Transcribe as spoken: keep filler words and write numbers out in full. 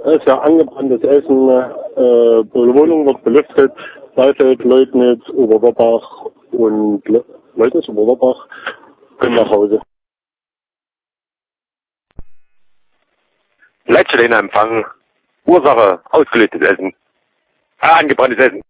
ist ja angebranntes Essen, äh, die Wohnung wird belüftet, Seifeld, Leutnitz, Oberwerbach und Le Leutnitz, Oberwerbach können nach Hause. Leitstelle in Empfang, Ursache, ausgelöstes Essen. Ah, angebranntes Essen.